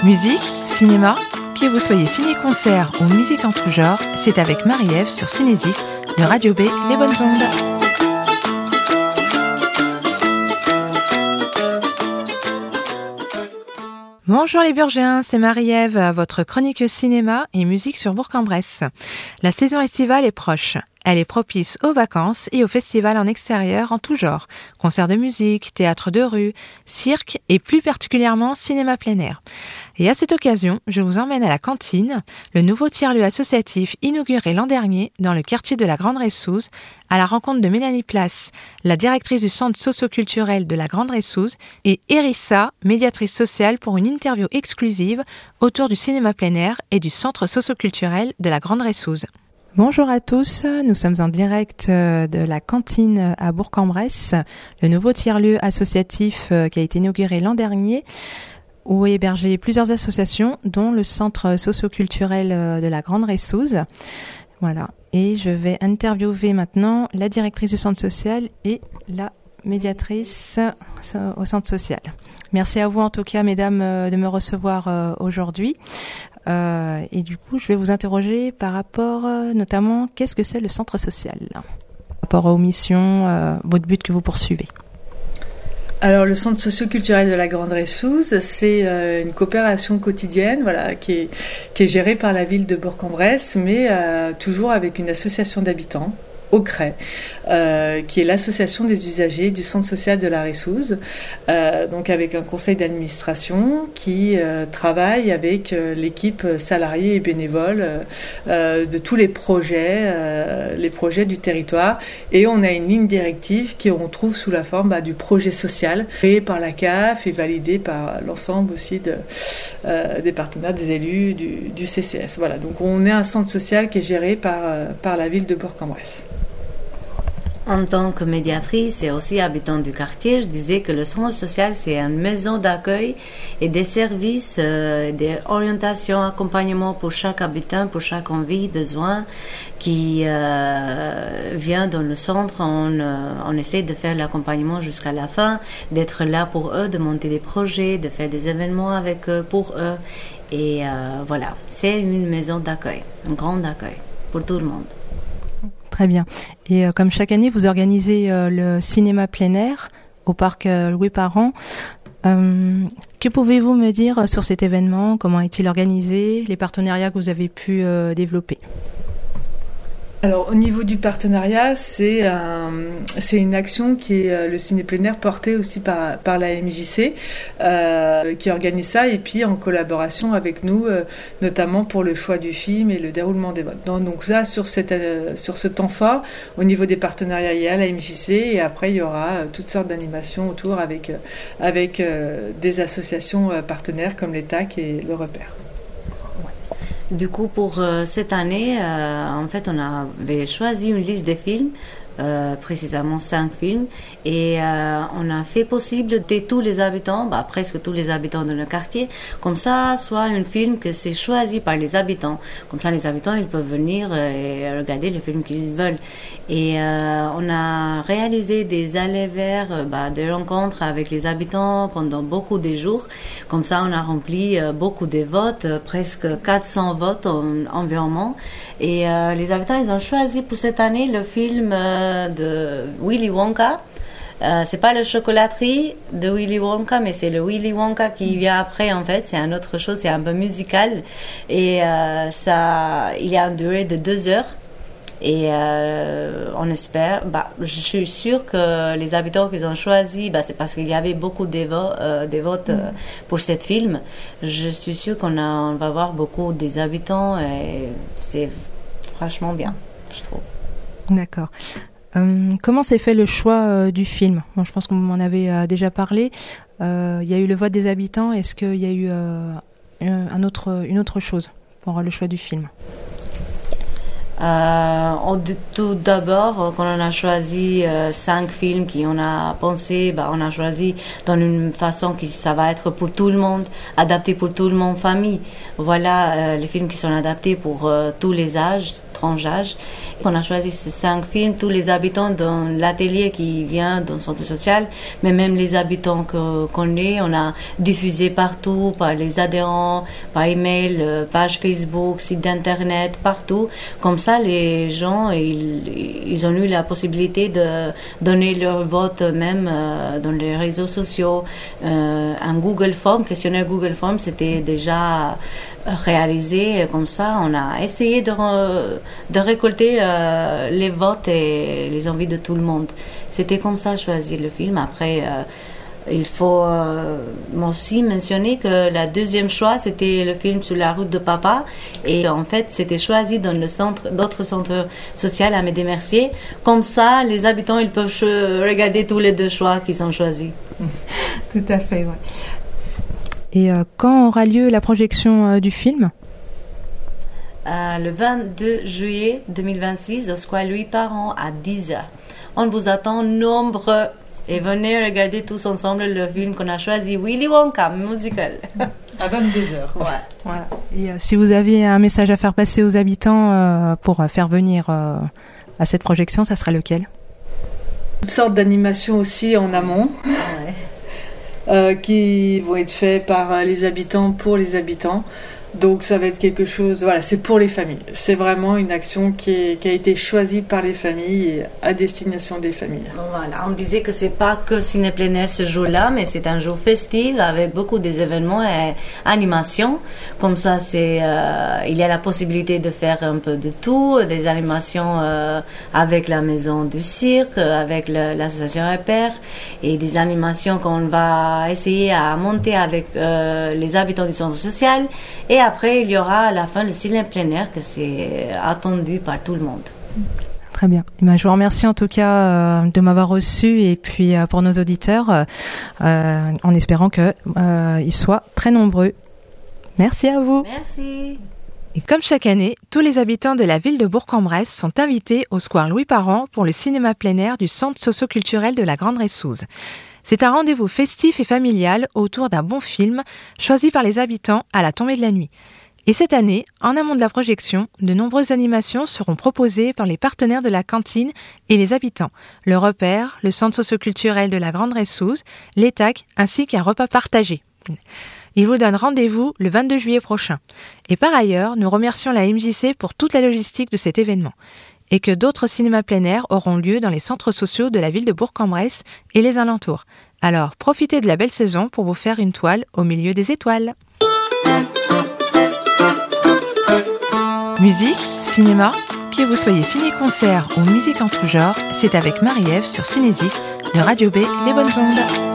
Musique, cinéma, que vous soyez ciné-concert ou musique en tout genre, c'est avec Marie-Ève sur Cinésique de Radio B, Les Bonnes Ondes. Bonjour les Burgiens, c'est Marie-Ève, votre chroniqueuse cinéma et musique sur Bourg-en-Bresse. La saison estivale est proche. Elle est propice aux vacances et aux festivals en extérieur en tout genre. Concerts de musique, théâtre de rue, cirque et plus particulièrement cinéma plein air. Et à cette occasion, je vous emmène à la Cantine, le nouveau tiers-lieu associatif inauguré l'an dernier dans le quartier de la Grande Ressouze, à la rencontre de Mélanie Place, la directrice du centre socio-culturel de la Grande Ressouze, et Erissa, médiatrice sociale pour une interview exclusive autour du cinéma plein air et du centre socio-culturel de la Grande Ressouze. Bonjour à tous, nous sommes en direct de la Cantine à Bourg-en-Bresse, le nouveau tiers-lieu associatif qui a été inauguré l'an dernier, où est hébergé plusieurs associations, dont le centre socio-culturel de la Grande Ressouze. Voilà, et je vais interviewer maintenant la directrice du centre social et la médiatrice au centre social. Merci à vous en tout cas, mesdames, de me recevoir aujourd'hui. Et du coup, je vais vous interroger par rapport, notamment, qu'est-ce que c'est le centre social, par rapport aux missions, votre but que vous poursuivez. Alors, le centre socio-culturel de la Grande Ressouze, c'est une coopération quotidienne, voilà, qui est gérée par la ville de Bourg-en-Bresse, mais toujours avec une association d'habitants, au CREI, qui est l'association des usagers du centre social de la Ressouze, donc avec un conseil d'administration qui travaille avec l'équipe salariée et bénévole de tous les projets du territoire, et on a une ligne directive qu'on trouve sous la forme du projet social créé par la CAF et validé par l'ensemble aussi des partenaires, des élus du CCS. Voilà, donc on est un centre social qui est géré par la ville de Bourg-en-Bresse. En tant que médiatrice et aussi habitante du quartier, je disais que le centre social, c'est une maison d'accueil et des services, des orientations, accompagnement pour chaque habitant, pour chaque envie, besoin qui vient dans le centre. On essaie de faire l'accompagnement jusqu'à la fin, d'être là pour eux, de monter des projets, de faire des événements avec eux, pour eux. Et voilà, c'est une maison d'accueil, un grand accueil pour tout le monde. Très bien. Et comme chaque année, vous organisez le cinéma plein air au parc Louis Parent. Que pouvez-vous me dire sur cet événement? Comment est-il organisé? Les partenariats que vous avez pu développer? Alors, au niveau du partenariat, c'est une action qui est le ciné plein air porté aussi par la MJC, qui organise ça, et puis en collaboration avec nous, notamment pour le choix du film et le déroulement des votes. Donc là, sur ce temps fort, au niveau des partenariats, il y a la MJC, et après il y aura toutes sortes d'animations autour avec des associations partenaires comme les TAC et le Repère. Du coup, pour cette année, en fait, on avait choisi une liste de films, précisément 5 films, et on a fait possible de tous les habitants, presque tous les habitants de le quartier, comme ça, soit un film que c'est choisi par les habitants. Comme ça, les habitants, ils peuvent venir et regarder le film qu'ils veulent. Et on a réalisé des allers-vers, des rencontres avec les habitants pendant beaucoup de jours. Comme ça, on a rempli beaucoup de votes, presque 400 votes environ. Et les habitants, ils ont choisi pour cette année le film de Willy Wonka. C'est pas le chocolaterie de Willy Wonka, mais c'est le Willy Wonka qui vient après, en fait. C'est une autre chose, c'est un peu musical. Et il y a une durée de 2 heures. Et on espère, je suis sûre que les habitants qu'ils ont choisi, c'est parce qu'il y avait beaucoup des votes pour ce film. Je suis sûre on va voir beaucoup des habitants, et c'est franchement bien, je trouve. D'accord. Comment s'est fait le choix du film? Je pense que vous m'en avez déjà parlé. Il y a eu le vote des habitants. Est-ce qu'il y a eu une autre chose pour le choix du film? Tout d'abord, quand on a choisi 5 films qu'on a pensé, on a choisi dans une façon que ça va être pour tout le monde, adapté pour tout le monde, famille. Voilà, les films qui sont adaptés pour tous les âges, frange âge. On a choisi ces 5 films, tous les habitants dans l'atelier qui vient dans le centre social, mais même les habitants qu'on est, on a diffusé partout, par les adhérents, par email, page Facebook, site d'internet, partout. Comme ça, les gens, ils ont eu la possibilité de donner leur vote même dans les réseaux sociaux. Un Google Form, questionnaire Google Form, c'était déjà réalisé comme ça. On a essayé de récolter les votes et les envies de tout le monde. C'était comme ça choisir le film. Après, il faut aussi mentionner que la deuxième choix, c'était le film Sur la route de papa. Et en fait, c'était choisi dans d'autres centres sociaux à Médé-Mercier. Comme ça, les habitants, ils peuvent regarder tous les 2 choix qu'ils ont choisis. Tout à fait, ouais. Et quand aura lieu la projection du film ? Le 22 juillet 2026, au Square Louis Parent à 10h. On vous attend nombreux et venez regarder tous ensemble le film qu'on a choisi, Willy Wonka musical. À 22h. Ouais. Voilà. Et si vous aviez un message à faire passer aux habitants pour faire venir à cette projection, ça serait lequel ? Une sorte d'animation aussi en amont. Ouais. Qui vont être faits par les habitants pour les habitants. Donc ça va être quelque chose, voilà, c'est pour les familles. C'est vraiment une action qui a été choisie par les familles et à destination des familles. Voilà, on disait que c'est pas que ciné plein air ce jour-là, mais c'est un jour festif avec beaucoup d'événements et animations. Comme ça, il y a la possibilité de faire un peu de tout, des animations avec la maison du cirque, avec l'association Repère, et des animations qu'on va essayer à monter avec les habitants du centre social. Et après, il y aura à la fin le ciné plein air, que c'est attendu par tout le monde. Très bien. Je vous remercie en tout cas de m'avoir reçu et puis pour nos auditeurs, en espérant qu'ils soient très nombreux. Merci à vous. Merci. Et comme chaque année, tous les habitants de la ville de Bourg-en-Bresse sont invités au Square Louis Parent pour le cinéma plein air du centre socio-culturel de la Grande Ressouze. C'est un rendez-vous festif et familial autour d'un bon film choisi par les habitants à la tombée de la nuit. Et cette année, en amont de la projection, de nombreuses animations seront proposées par les partenaires de la cantine et les habitants, le Repère, le centre socio-culturel de la Grande Ressouze, l'ETAC ainsi qu'un repas partagé. Il vous donne rendez-vous le 22 juillet prochain. Et par ailleurs, nous remercions la MJC pour toute la logistique de cet événement. Et que d'autres cinémas plein air auront lieu dans les centres sociaux de la ville de Bourg-en-Bresse et les alentours. Alors, profitez de la belle saison pour vous faire une toile au milieu des étoiles. Musique, cinéma, que vous soyez ciné-concert ou musique en tout genre, c'est avec Marie-Ève sur Cinésique de Radio B, Les Bonnes Ondes.